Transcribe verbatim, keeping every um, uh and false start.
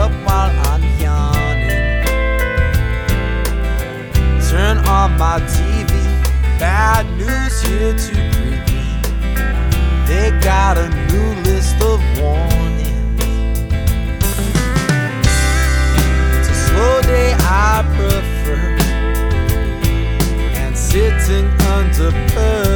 up while I'm yawning. Turn on my T V, bad news here to greet me. They got a new list of warnings. It's a slow day I prefer, and sitting under